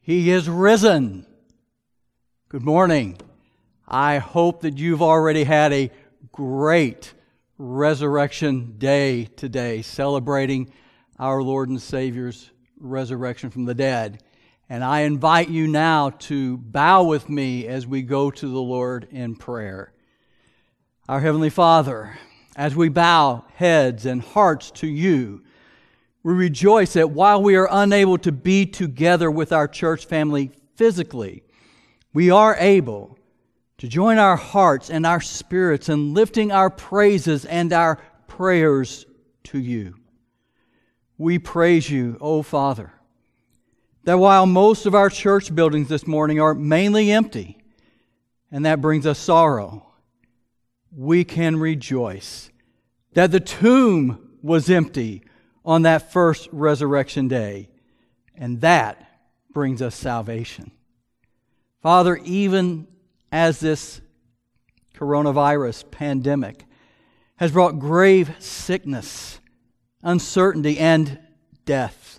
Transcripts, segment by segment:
He is risen. Good morning. I hope that you've already had a great resurrection day today, celebrating our Lord and Savior's resurrection from the dead. And I invite you now to bow with me as we go to the Lord in prayer. Our Heavenly Father, as we bow heads and hearts to you, we rejoice that while we are unable to be together with our church family physically, we are able to join our hearts and our spirits in lifting our praises and our prayers to you. We praise you, O Father, that while most of our church buildings this morning are mainly empty, and that brings us sorrow, we can rejoice that the tomb was empty on that first resurrection day, and that brings us salvation. Father, even as this coronavirus pandemic has brought grave sickness, uncertainty, and death,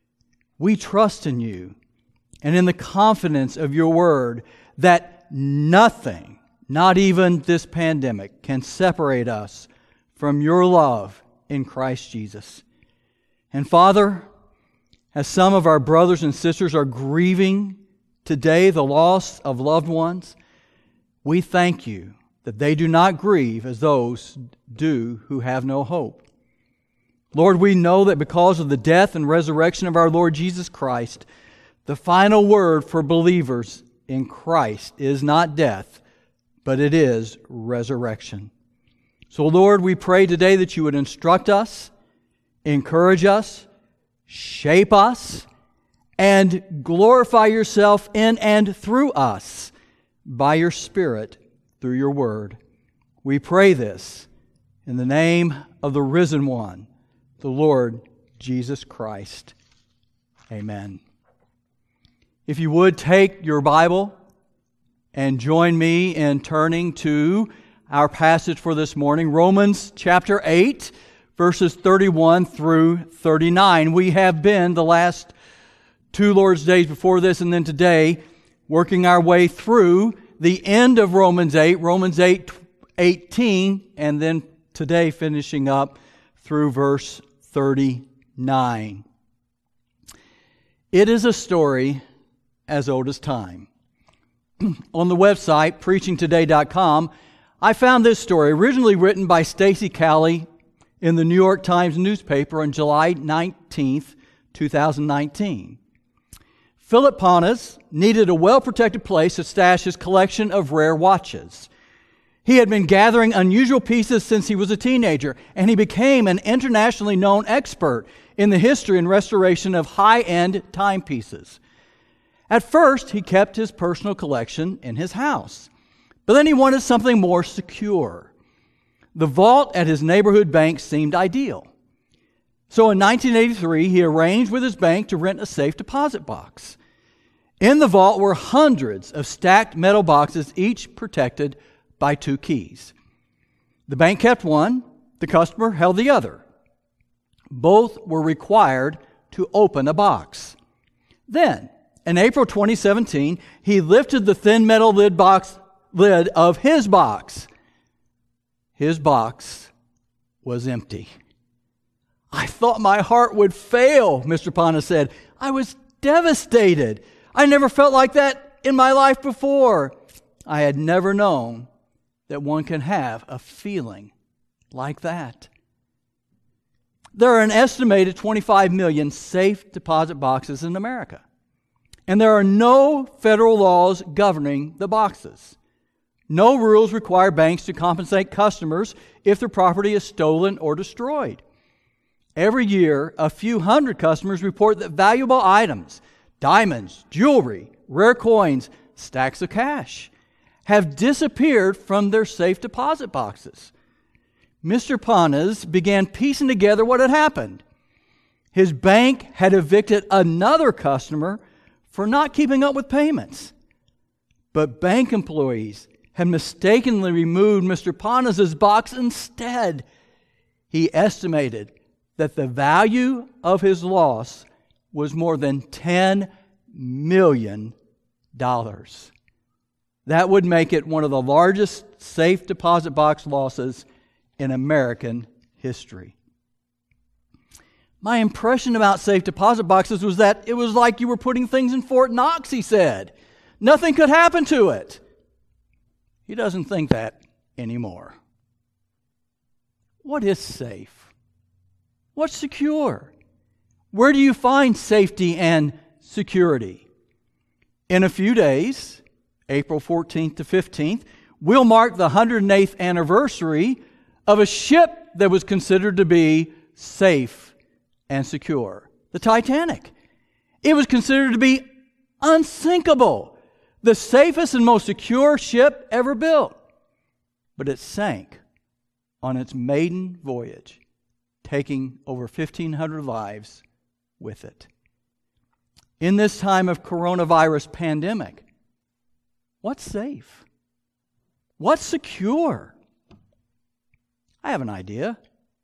we trust in you and in the confidence of your word that nothing, not even this pandemic, can separate us from your love in Christ Jesus. And Father, as some of our brothers and sisters are grieving today the loss of loved ones, we thank you that they do not grieve as those do who have no hope. Lord, we know that because of the death and resurrection of our Lord Jesus Christ, the final word for believers in Christ is not death, but it is resurrection. So Lord, we pray today that you would instruct us, encourage us, shape us, and glorify yourself in and through us by your Spirit through your word. We pray this in the name of the risen one, the Lord Jesus Christ. Amen. If you would take your Bible and join me in turning to our passage for this morning, Romans chapter 8, verses 31 through 39. We have been the last two Lord's Days before this and then today working our way through the end of Romans 8:18, and then today finishing up through verse 39. It is a story as old as time. On the website, preachingtoday.com, I found this story, originally written by Stacy Calley in the New York Times newspaper on July 19th, 2019. Philip Panas needed a well-protected place to stash his collection of rare watches. He had been gathering unusual pieces since he was a teenager, and he became an internationally known expert in the history and restoration of high-end timepieces. At first, he kept his personal collection in his house, but then he wanted something more secure. The vault at his neighborhood bank seemed ideal. So in 1983, he arranged with his bank to rent a safe deposit box. In the vault were hundreds of stacked metal boxes, each protected by two keys. The bank kept one, the customer held the other. Both were required to open a box. Then, in April 2017, he lifted the thin metal lid of his box. His box was empty. "I thought my heart would fail," Mr. Panas said. "I was devastated. I never felt like that in my life before. I had never known that one can have a feeling like that." There are an estimated 25 million safe deposit boxes in America, and there are no federal laws governing the boxes. No rules require banks to compensate customers if their property is stolen or destroyed. Every year, a few hundred customers report that valuable items, diamonds, jewelry, rare coins, stacks of cash, have disappeared from their safe deposit boxes. Mr. Panas began piecing together what had happened. His bank had evicted another customer for not keeping up with payments. But bank employees had mistakenly removed Mr. Panas' box instead. He estimated that the value of his loss was more than $10 million. That would make it one of the largest safe deposit box losses in American history. My impression about safe deposit boxes was that it was like you were putting things in Fort Knox, he said. Nothing could happen to it. He doesn't think that anymore. What is safe? What's secure? Where do you find safety and security? In a few days, April 14th to 15th, we'll mark the 108th anniversary of a ship that was considered to be safe and secure, the Titanic. It was considered to be unsinkable, the safest and most secure ship ever built. But it sank on its maiden voyage, taking over 1,500 lives with it. In this time of coronavirus pandemic, what's safe? What's secure? I have an idea.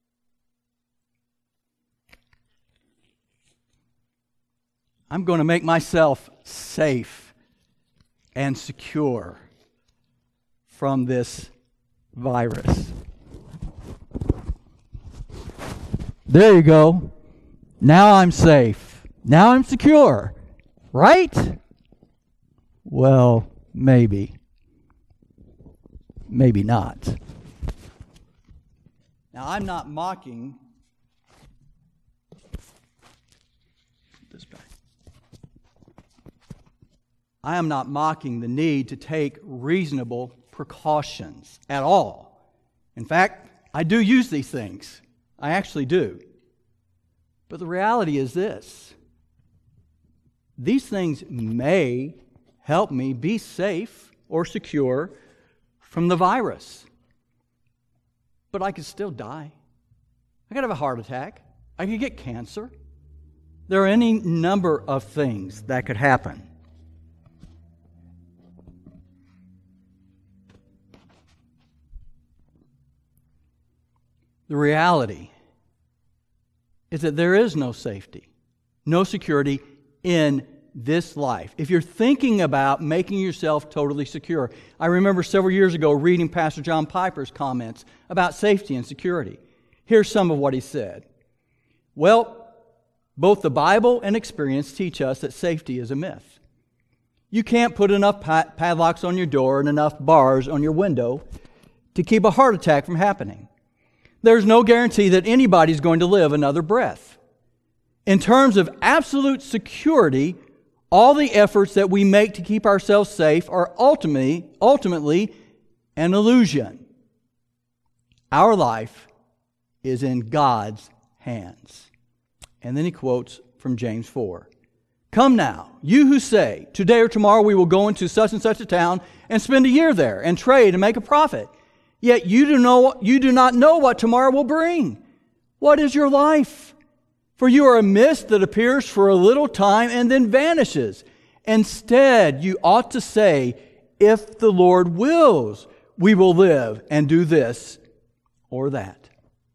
I'm going to make myself safe and secure from this virus. There you go. Now I'm safe. Now I'm secure. Right? Well, maybe. Maybe not. Now, I'm not mocking this back. I am not mocking the need to take reasonable precautions at all. In fact, I do use these things. I actually do. But the reality is this. These things may help me be safe or secure from the virus. But I could still die. I could have a heart attack. I could get cancer. There are any number of things that could happen. The reality is that there is no safety, no security in this life. If you're thinking about making yourself totally secure, I remember several years ago reading Pastor John Piper's comments about safety and security. Here's some of what he said. Well, both the Bible and experience teach us that safety is a myth. You can't put enough padlocks on your door and enough bars on your window to keep a heart attack from happening. There's no guarantee that anybody's going to live another breath. In terms of absolute security, all the efforts that we make to keep ourselves safe are ultimately an illusion. Our life is in God's hands. And then he quotes from James 4. Come now, you who say, today or tomorrow we will go into such and such a town and spend a year there and trade and make a profit. Yet you do not know what tomorrow will bring. What is your life? For you are a mist that appears for a little time and then vanishes. Instead, you ought to say, if the Lord wills, we will live and do this or that.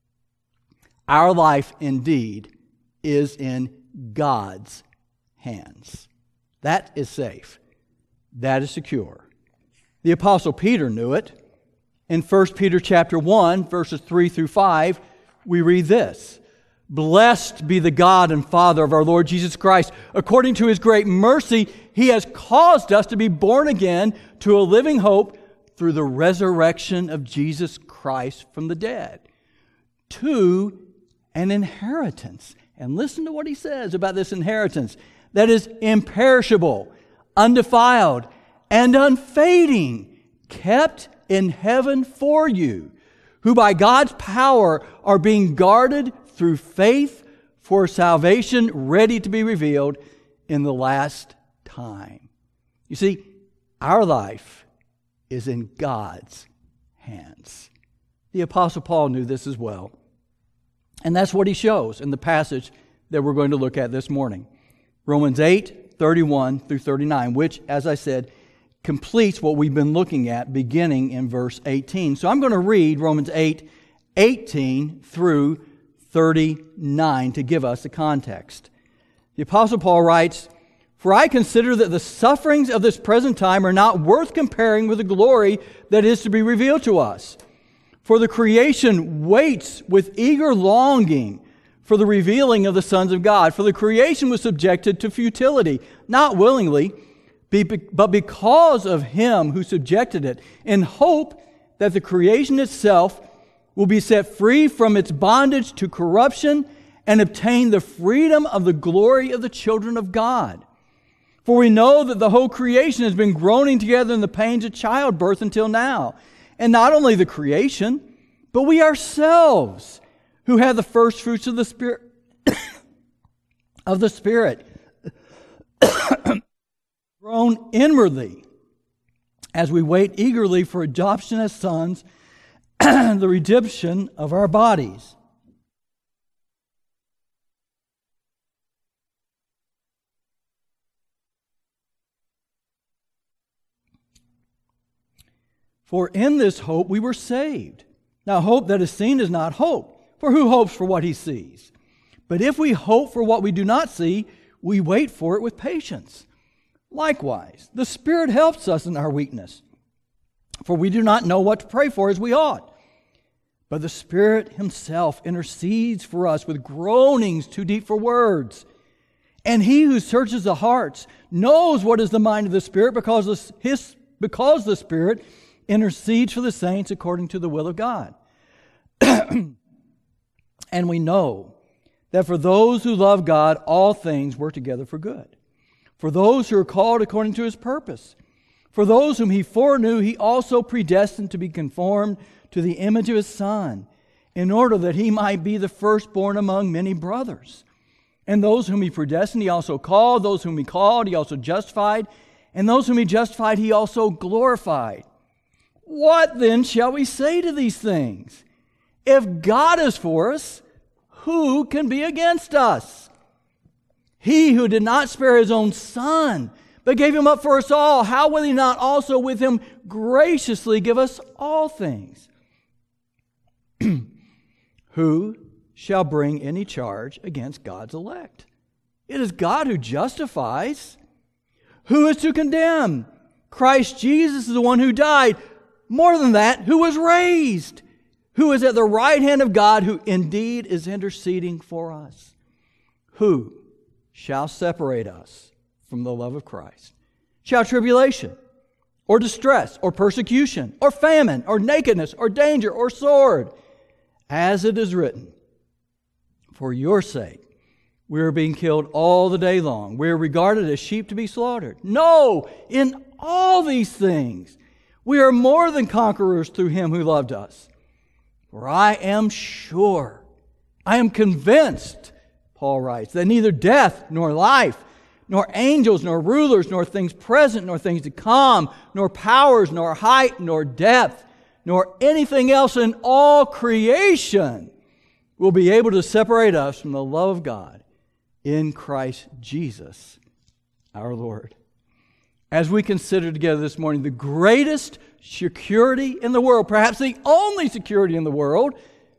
Our life indeed is in God's hands. That is safe. That is secure. The Apostle Peter knew it. In 1 Peter chapter 1, verses 3 through 5, we read this. Blessed be the God and Father of our Lord Jesus Christ. According to His great mercy, He has caused us to be born again to a living hope through the resurrection of Jesus Christ from the dead, to an inheritance. And listen to what he says about this inheritance that is imperishable, undefiled, and unfading, kept in heaven for you, who by God's power are being guarded through faith for salvation ready to be revealed in the last time. You see, our life is in God's hands. The Apostle Paul knew this as well. And that's what he shows in the passage that we're going to look at this morning. Romans 8, 31 through 39, which, as I said, completes what we've been looking at beginning in verse 18. So I'm going to read Romans 8, 18 through 39 to give us the context. The Apostle Paul writes, For I consider that the sufferings of this present time are not worth comparing with the glory that is to be revealed to us. For the creation waits with eager longing for the revealing of the sons of God. For the creation was subjected to futility, not willingly, but because of Him who subjected it, in hope that the creation itself will be set free from its bondage to corruption and obtain the freedom of the glory of the children of God. For we know that the whole creation has been groaning together in the pains of childbirth until now. And not only the creation, but we ourselves, who have the first fruits of the Spirit, groan inwardly as we wait eagerly for adoption as sons, the redemption of our bodies. For in this hope we were saved. Now hope that is seen is not hope, for who hopes for what he sees? But if we hope for what we do not see, we wait for it with patience. Likewise, the Spirit helps us in our weakness, for we do not know what to pray for as we ought. But the Spirit Himself intercedes for us with groanings too deep for words. And He who searches the hearts knows what is the mind of the Spirit, because the Spirit intercedes for the saints according to the will of God. And we know that for those who love God, all things work together for good. For those who are called according to His purpose. For those whom He foreknew, He also predestined to be conformed to the image of His Son, in order that He might be the firstborn among many brothers. And those whom He predestined, He also called. Those whom He called, He also justified. And those whom He justified, He also glorified. What then shall we say to these things? If God is for us, who can be against us? He who did not spare His own Son, but gave Him up for us all, how will He not also with Him graciously give us all things? Who shall bring any charge against God's elect? It is God who justifies. Who is to condemn? Christ Jesus is the one who died. More than that, who was raised, who is at the right hand of God, who indeed is interceding for us. Who shall separate us from the love of Christ? Shall tribulation, or distress, or persecution, or famine, or nakedness, or danger, or sword? As it is written, for your sake we are being killed all the day long. We are regarded as sheep to be slaughtered. No, in all these things we are more than conquerors through Him who loved us. For I am sure, I am convinced, Paul writes, that neither death nor life, nor angels, nor rulers, nor things present, nor things to come, nor powers, nor height, nor depth, nor anything else in all creation will be able to separate us from the love of God in Christ Jesus our Lord. As we consider together this morning the greatest security in the world, perhaps the only security in the world,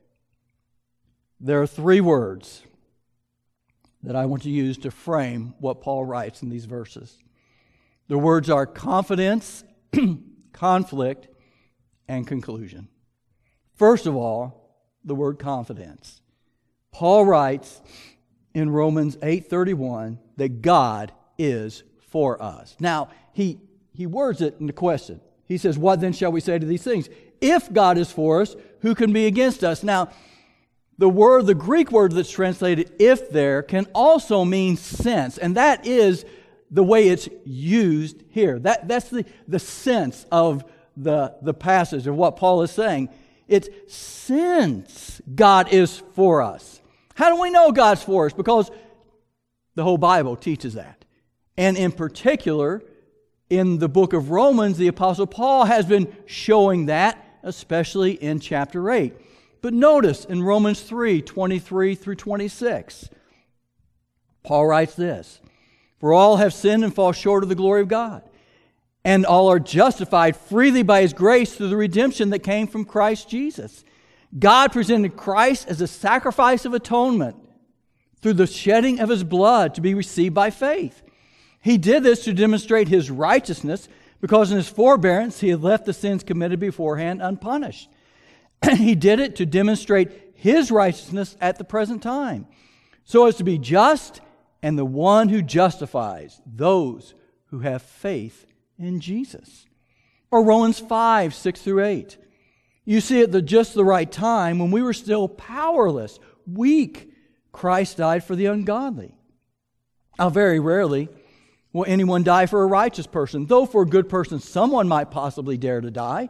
there are three words that I want to use to frame what Paul writes in these verses. The words are confidence, conflict, and conclusion. First of all, the word confidence. Paul writes in Romans 8:31 that God is for us. Now, he words it in the question. He says, what then shall we say to these things? If God is for us, who can be against us? Now, the Greek word that's translated if there can also mean since, and that is the way it's used here. That's the sense of the passage of what Paul is saying. It's since God is for us. How do we know God's for us? Because the whole Bible teaches that. And in particular, in the book of Romans, the Apostle Paul has been showing that, especially in chapter 8. But notice in Romans 3:23 through 26, Paul writes this, for all have sinned and fall short of the glory of God, and all are justified freely by His grace through the redemption that came from Christ Jesus. God presented Christ as a sacrifice of atonement through the shedding of His blood to be received by faith. He did this to demonstrate His righteousness, because in His forbearance He had left the sins committed beforehand unpunished. He did it to demonstrate His righteousness at the present time, so as to be just and the one who justifies those who have faith in Jesus. Or Romans 5, 6 through 8. You see, at just the right time, when we were still powerless, weak, Christ died for the ungodly. Now, very rarely will anyone die for a righteous person, though for a good person someone might possibly dare to die.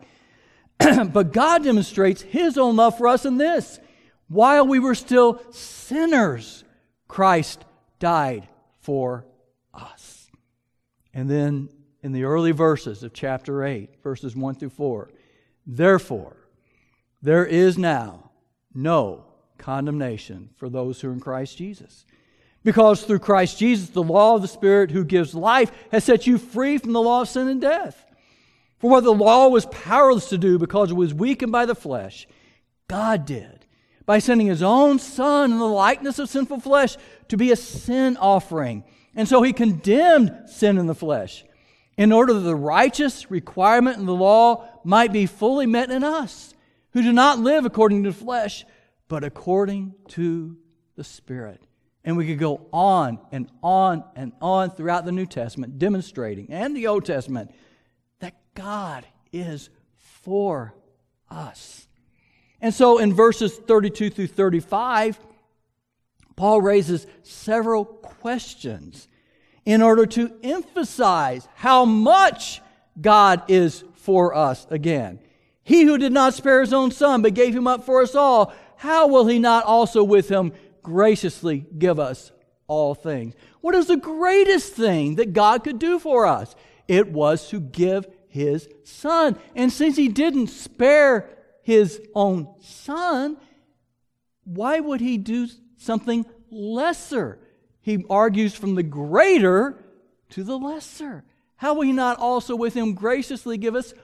But God demonstrates His own love for us in this: while we were still sinners, Christ died for us. And then in the early verses of chapter 8, verses 1 through 4, therefore, there is now no condemnation for those who are in Christ Jesus. Because through Christ Jesus, the law of the Spirit who gives life has set you free from the law of sin and death. For what the law was powerless to do because it was weakened by the flesh, God did, by sending His own Son in the likeness of sinful flesh to be a sin offering. And so He condemned sin in the flesh, in order that the righteous requirement in the law might be fully met in us, who do not live according to the flesh, but according to the Spirit. And we could go on and on and on throughout the New Testament, demonstrating, and the Old Testament, that God is for us. And so in verses 32 through 35, Paul raises several questions in order to emphasize how much God is for us again. He who did not spare His own Son, but gave Him up for us all, how will He not also with Him graciously give us all things? What is the greatest thing that God could do for us? It was to give His Son. And since He didn't spare His own Son, why would He do something lesser? He argues from the greater to the lesser. How will He not also with Him graciously give us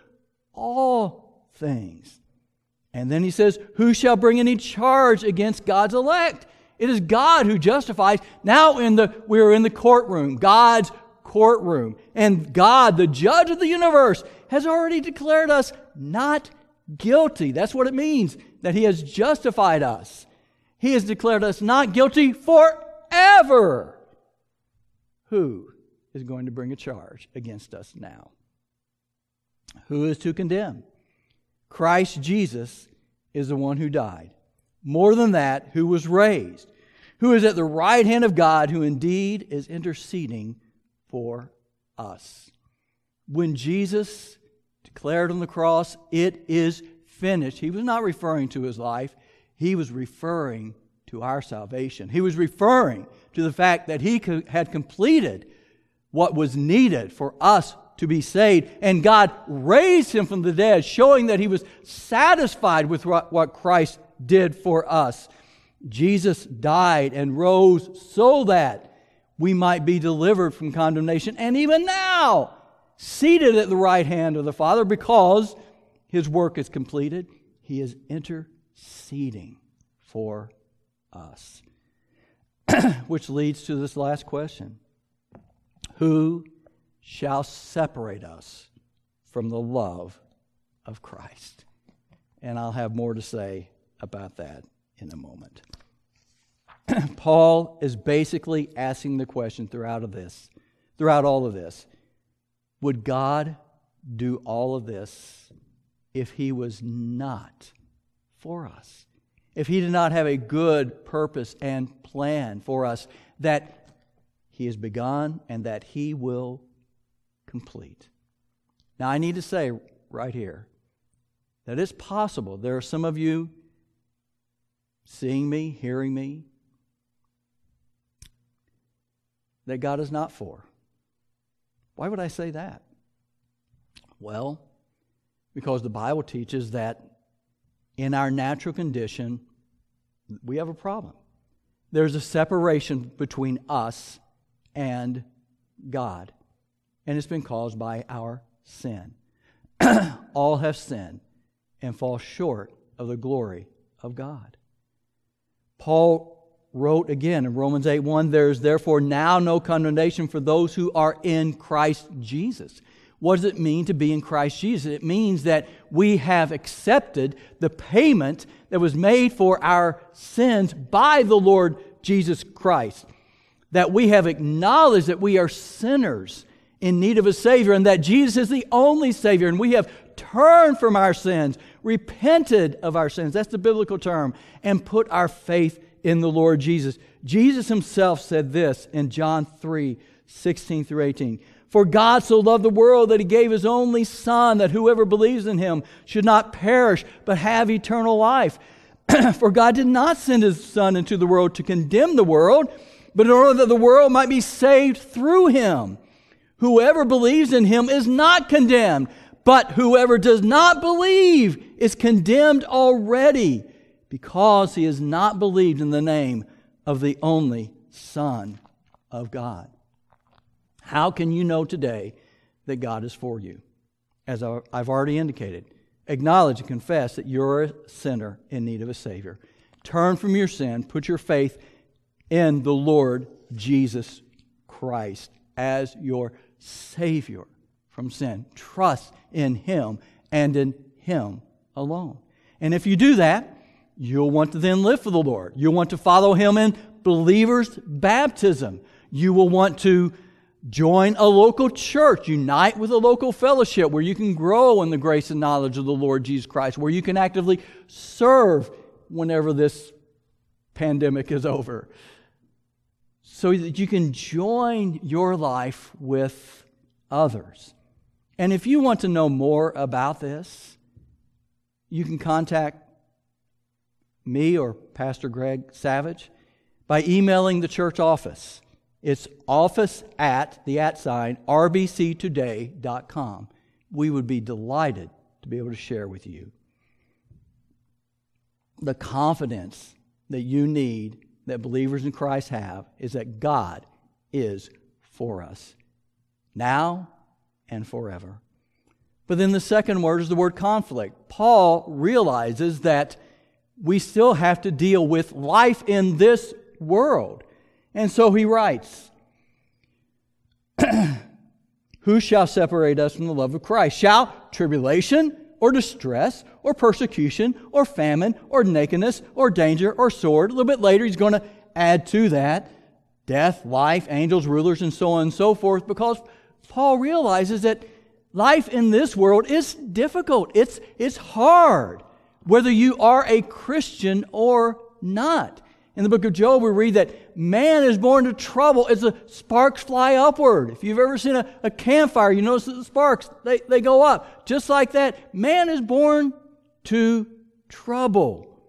all things? And then he says, who shall bring any charge against God's elect? It is God who justifies. Now we're in the courtroom, God's courtroom. And God, the judge of the universe, has already declared us not guilty. That's what it means, that He has justified us. He has declared us not guilty forever. Who is going to bring a charge against us now? Who is to condemn? Christ Jesus is the one who died. More than that, who was raised, who is at the right hand of God, who indeed is interceding for us. When Jesus declared on the cross, it is finished, He was not referring to His life. He was referring to our salvation. He was referring to the fact that He had completed what was needed for us to be saved. And God raised Him from the dead, showing that He was satisfied with what Christ did for us. Jesus died and rose so that we might be delivered from condemnation. And even now, seated at the right hand of the Father, because His work is completed, He is interceding for us. Which leads to this last question. Who shall separate us from the love of Christ? And I'll have more to say about that in a moment. Paul is basically asking the question throughout all of this. Would God do all of this if He was not for us? If He did not have a good purpose and plan for us that He has begun and that He will complete? Now, I need to say right here that it's possible there are some of you seeing me, hearing me, that God is not for. Why would I say that? Well, because the Bible teaches that in our natural condition, we have a problem. There's a separation between us and God, and it's been caused by our sin. All have sinned and fall short of the glory of God. Paul wrote again in Romans 8:1, there is therefore now no condemnation for those who are in Christ Jesus. What does it mean to be in Christ Jesus? It means that we have accepted the payment that was made for our sins by the Lord Jesus Christ. That we have acknowledged that we are sinners in need of a Savior, and that Jesus is the only Savior, and we have turned from our sins, repented of our sins, that's the biblical term, and put our faith in the Lord Jesus. Jesus himself said this in John 3:16 through 18. For God so loved the world that he gave his only Son, that whoever believes in him should not perish, but have eternal life. For God did not send his Son into the world to condemn the world, but in order that the world might be saved through him. Whoever believes in him is not condemned, but whoever does not believe is condemned already, because he has not believed in the name of the only Son of God. How can you know today that God is for you? As I've already indicated, acknowledge and confess that you're a sinner in need of a Savior. Turn from your sin, put your faith in the Lord Jesus Christ as your Savior from sin. Trust in him and in him alone. And if you do that, you'll want to then live for the Lord. You'll want to follow him in believer's baptism. You will want to join a local church, unite with a local fellowship where you can grow in the grace and knowledge of the Lord Jesus Christ, where you can actively serve whenever this pandemic is over, so that you can join your life with others. And if you want to know more about this, you can contact me or Pastor Greg Savage by emailing the church office. It's office@rbctoday.com. We would be delighted to be able to share with you the confidence that you need, that believers in Christ have, is that God is for us now and forever. But then the second word is the word conflict. Paul realizes that we still have to deal with life in this world. And so he writes, who shall separate us from the love of Christ? Shall tribulation or distress or persecution or famine or nakedness or danger or sword? A little bit later he's going to add to that death, life, angels, rulers, and so on and so forth, because Paul realizes that life in this world is difficult. It's hard, whether you are a Christian or not. In the book of Job, we read that man is born to trouble as the sparks fly upward. If you've ever seen a campfire, you notice that the sparks, they go up. Just like that, man is born to trouble.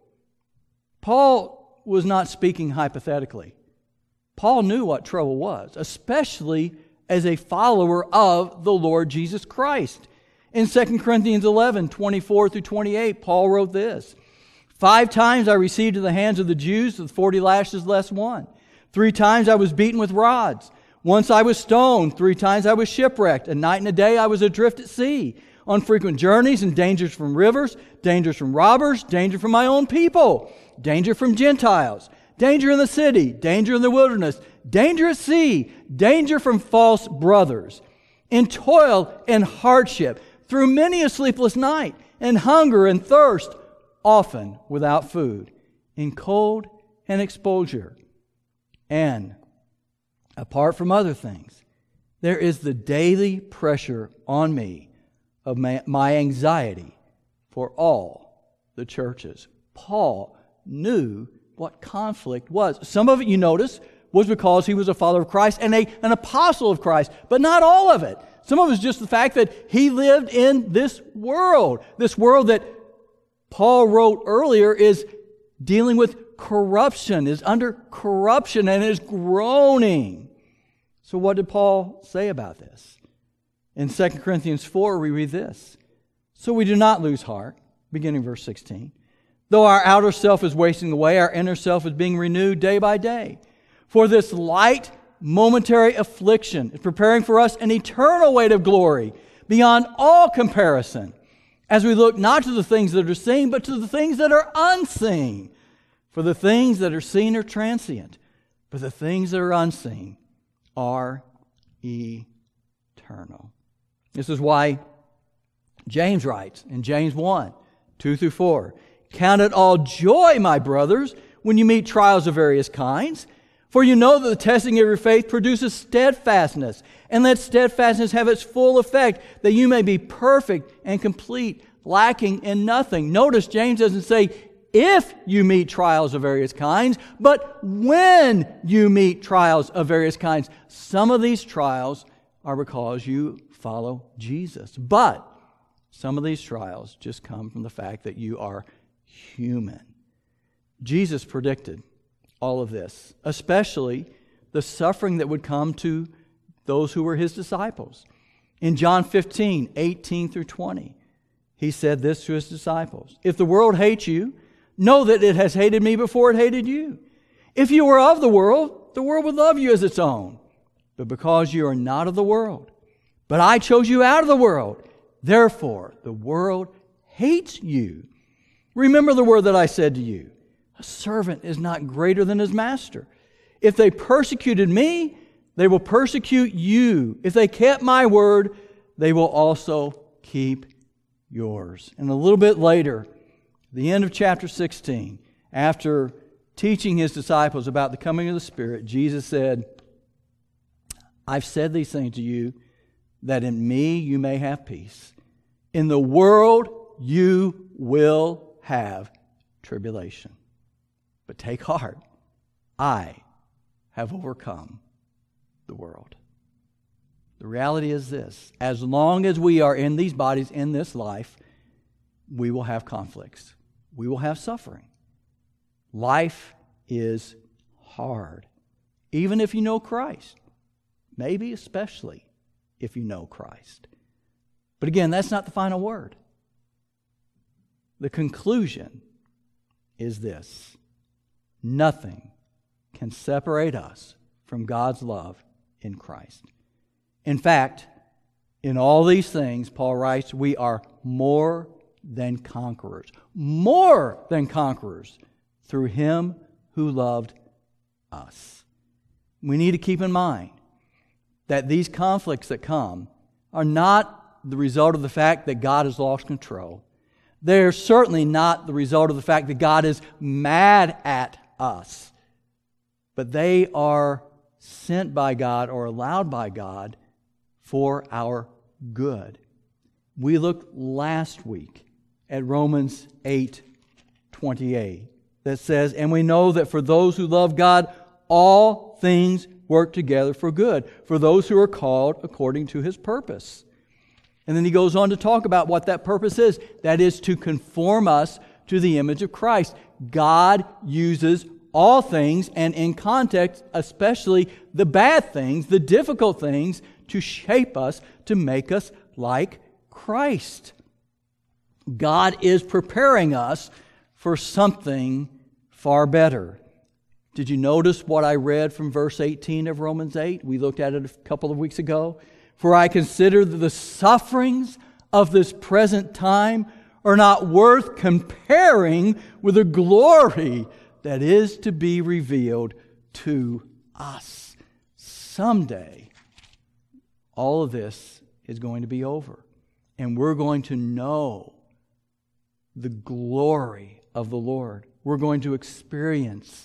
Paul was not speaking hypothetically. Paul knew what trouble was, especially as a follower of the Lord Jesus Christ. In 2 Corinthians 11:24 through 28, Paul wrote this. 5 times I received in the hands of the Jews with 40 lashes less one. 3 times I was beaten with rods. Once I was stoned. 3 times I was shipwrecked. A night and a day I was adrift at sea. On frequent journeys and dangers from rivers, dangers from robbers, danger from my own people, danger from Gentiles, danger in the city, danger in the wilderness, danger at sea, danger from false brothers, in toil and hardship, through many a sleepless night, and hunger and thirst, often without food, in cold and exposure. And apart from other things, there is the daily pressure on me of my anxiety for all the churches. Paul knew what conflict was. Some of it, you notice, was because he was a follower of Christ and an apostle of Christ, but not all of it. Some of it is just the fact that he lived in this world that Paul wrote earlier is dealing with corruption, is under corruption and is groaning. So what did Paul say about this? In 2 Corinthians 4, we read this. So we do not lose heart, beginning verse 16. Though our outer self is wasting away, our inner self is being renewed day by day. For this light, momentary affliction is preparing for us an eternal weight of glory beyond all comparison, as we look not to the things that are seen, but to the things that are unseen. For the things that are seen are transient, but the things that are unseen are eternal. This is why James writes in James 1, 2 through 4, "Count it all joy, my brothers, when you meet trials of various kinds. For you know that the testing of your faith produces steadfastness. And let steadfastness have its full effect, that you may be perfect and complete, lacking in nothing." Notice James doesn't say, if you meet trials of various kinds, but when you meet trials of various kinds. Some of these trials are because you follow Jesus. But some of these trials just come from the fact that you are human. Jesus predicted all of this, especially the suffering that would come to those who were His disciples. In John 15, 18 through 20, He said this to His disciples, "If the world hates you, know that it has hated me before it hated you. If you were of the world would love you as its own. But because you are not of the world, but I chose you out of the world, therefore the world hates you. Remember the word that I said to you, a servant is not greater than his master. If they persecuted me, they will persecute you. If they kept my word, they will also keep yours." And a little bit later, the end of chapter 16, after teaching His disciples about the coming of the Spirit, Jesus said, "I've said these things to you, that in me you may have peace. In the world you will have tribulation. But take heart, I have overcome the world." The reality is this: as long as we are in these bodies, in this life, we will have conflicts. We will have suffering. Life is hard, even if you know Christ. Maybe especially if you know Christ. But again, that's not the final word. The conclusion is this: nothing can separate us from God's love in Christ. In fact, in all these things, Paul writes, we are more than conquerors. More than conquerors through Him who loved us. We need to keep in mind that these conflicts that come are not the result of the fact that God has lost control. They're certainly not the result of the fact that God is mad at us. But they are sent by God or allowed by God for our good. We looked last week at Romans 8:28 that says, "And we know that for those who love God, all things work together for good, for those who are called according to His purpose." And then he goes on to talk about what that purpose is. That is to conform us to the image of Christ. God uses all things, and in context, especially the bad things, the difficult things, to shape us, to make us like Christ. God is preparing us for something far better. Did you notice what I read from verse 18 of Romans 8? We looked at it a couple of weeks ago. "For I consider that the sufferings of this present time are not worth comparing with the glory that is to be revealed to us." Someday, all of this is going to be over, and we're going to know the glory of the Lord. We're going to experience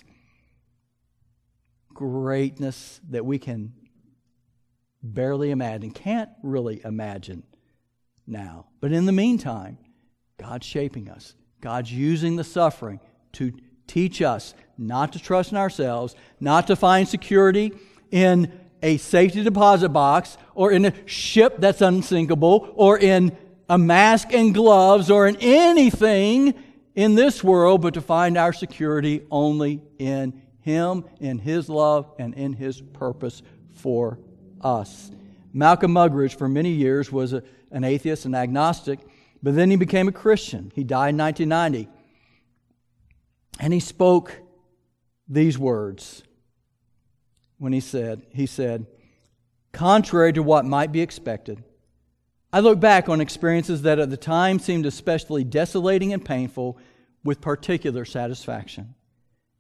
greatness that we can barely imagine, can't really imagine now. But in the meantime, God's shaping us. God's using the suffering to teach us not to trust in ourselves, not to find security in a safety deposit box, or in a ship that's unsinkable, or in a mask and gloves, or in anything in this world, but to find our security only in Him, in His love, and in His purpose for us. Malcolm Muggeridge, for many years, was an atheist, an agnostic, but then he became a Christian. He died in 1990. And he spoke these words when he said, "Contrary to what might be expected, I look back on experiences that at the time seemed especially desolating and painful with particular satisfaction.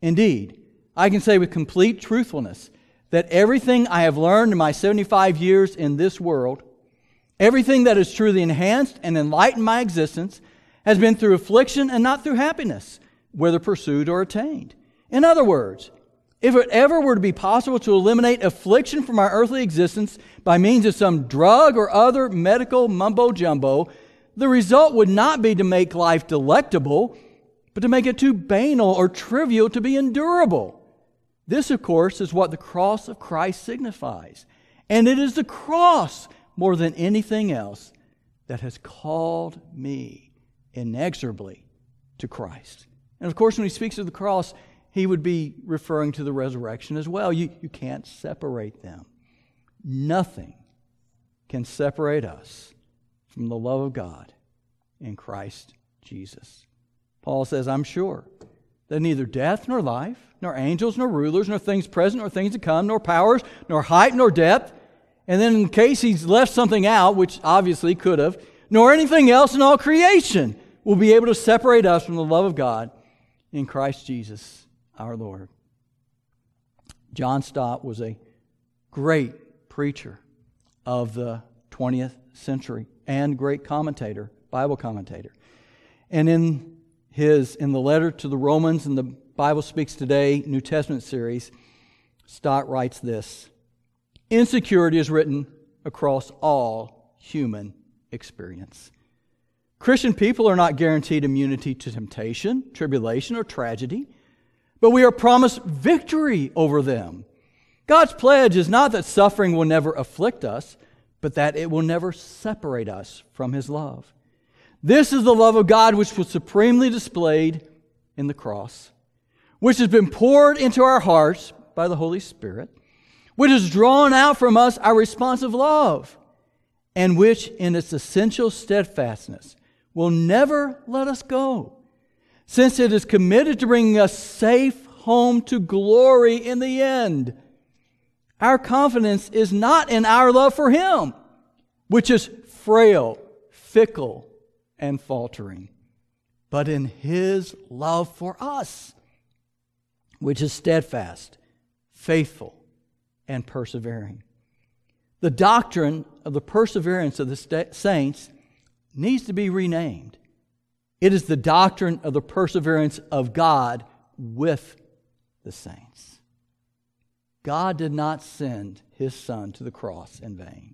Indeed, I can say with complete truthfulness that everything I have learned in my 75 years in this world, everything that has truly enhanced and enlightened my existence, has been through affliction and not through happiness, whether pursued or attained. In other words, if it ever were to be possible to eliminate affliction from our earthly existence by means of some drug or other medical mumbo-jumbo, the result would not be to make life delectable, but to make it too banal or trivial to be endurable. This, of course, is what the cross of Christ signifies. And it is the cross, more than anything else, that has called me inexorably to Christ. And of course, when he speaks of the cross, he would be referring to the resurrection as well. You can't separate them. Nothing can separate us from the love of God in Christ Jesus. Paul says, I'm sure that neither death nor life, nor angels nor rulers, nor things present nor things to come, nor powers, nor height nor depth, and then in case he's left something out, which obviously could have, nor anything else in all creation will be able to separate us from the love of God in Christ Jesus our Lord. John Stott was a great preacher of the 20th century and great commentator, Bible commentator. And in the letter to the Romans in the Bible Speaks Today New Testament series, Stott writes this: insecurity is written across all human experience. Christian people are not guaranteed immunity to temptation, tribulation, or tragedy, but we are promised victory over them. God's pledge is not that suffering will never afflict us, but that it will never separate us from His love. This is the love of God which was supremely displayed in the cross, which has been poured into our hearts by the Holy Spirit, which has drawn out from us our responsive love, and which in its essential steadfastness will never let us go, since it is committed to bringing us safe home to glory in the end. Our confidence is not in our love for Him, which is frail, fickle, and faltering, but in His love for us, which is steadfast, faithful, and persevering. The doctrine of the perseverance of the saints needs to be renamed. It is the doctrine of the perseverance of God with the saints. God did not send His Son to the cross in vain.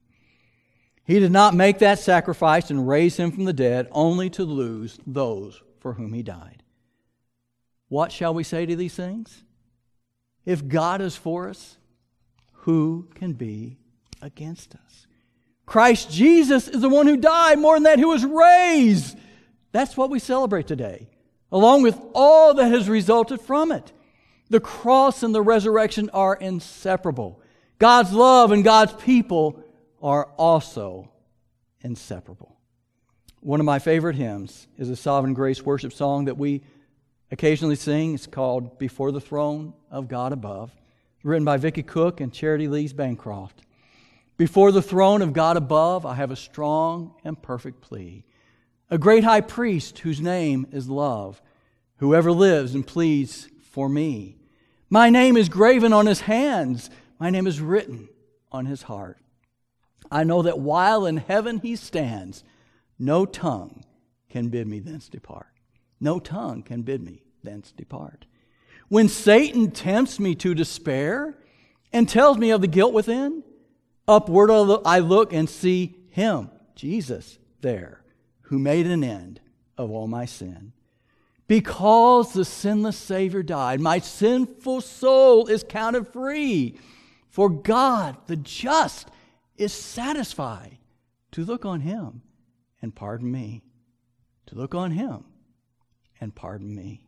He did not make that sacrifice and raise Him from the dead only to lose those for whom He died. What shall we say to these things? If God is for us, who can be against us? Christ Jesus is the one who died, more than that, who was raised. That's what we celebrate today, along with all that has resulted from it. The cross and the resurrection are inseparable. God's love and God's people are also inseparable. One of my favorite hymns is a Sovereign Grace worship song that we occasionally sing. It's called Before the Throne of God Above, written by Vicki Cook and Charity Lees Bancroft. Before the throne of God above, I have a strong and perfect plea. A great high priest whose name is love, whoever lives and pleads for me. My name is graven on His hands. My name is written on His heart. I know that while in heaven He stands, no tongue can bid me thence depart. No tongue can bid me thence depart. When Satan tempts me to despair and tells me of the guilt within, upward I look and see Him, Jesus, there, who made an end of all my sin. Because the sinless Savior died, my sinful soul is counted free. For God, the just, is satisfied to look on Him and pardon me. To look on Him and pardon me.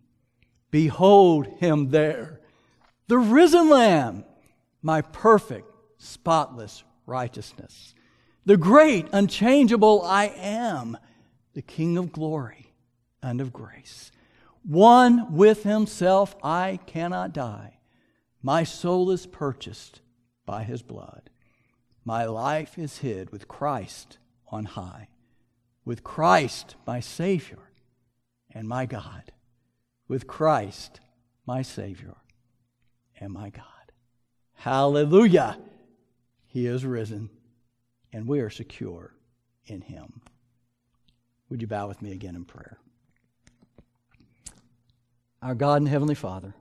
Behold Him there, the risen Lamb, my perfect, spotless righteousness. The great, unchangeable I am, the King of glory and of grace. One with Himself I cannot die. My soul is purchased by His blood. My life is hid with Christ on high, with Christ my Savior and my God, with Christ my Savior, and my God. Hallelujah! He is risen, and we are secure in Him. Would you bow with me again in prayer? Our God and Heavenly Father,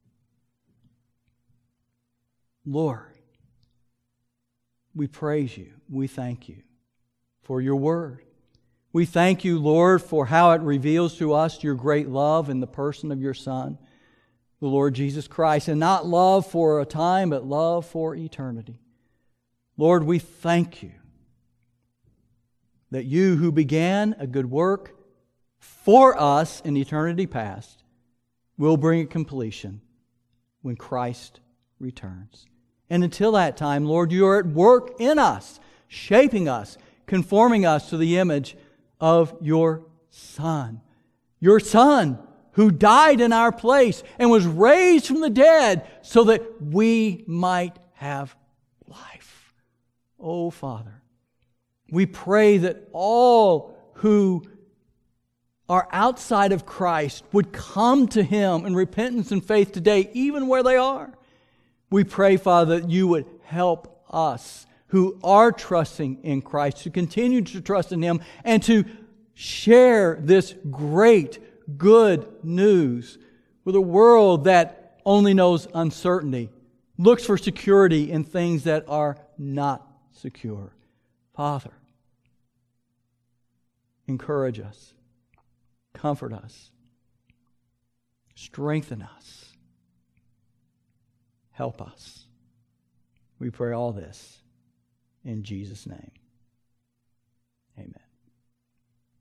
Lord, we praise You. We thank You for Your Word. We thank You, Lord, for how it reveals to us Your great love in the person of Your Son, the Lord Jesus Christ, and not love for a time, but love for eternity. Lord, we thank You that You who began a good work for us in eternity past will bring it completion when Christ returns. And until that time, Lord, You are at work in us, shaping us, conforming us to the image of Your Son. Your Son who died in our place and was raised from the dead so that we might have life. Oh, Father, we pray that all who are outside of Christ would come to Him in repentance and faith today, even where they are. We pray, Father, that You would help us who are trusting in Christ to continue to trust in Him and to share this great, good news with a world that only knows uncertainty, looks for security in things that are not secure. Father, encourage us, comfort us, strengthen us, help us. We pray all this in Jesus' name.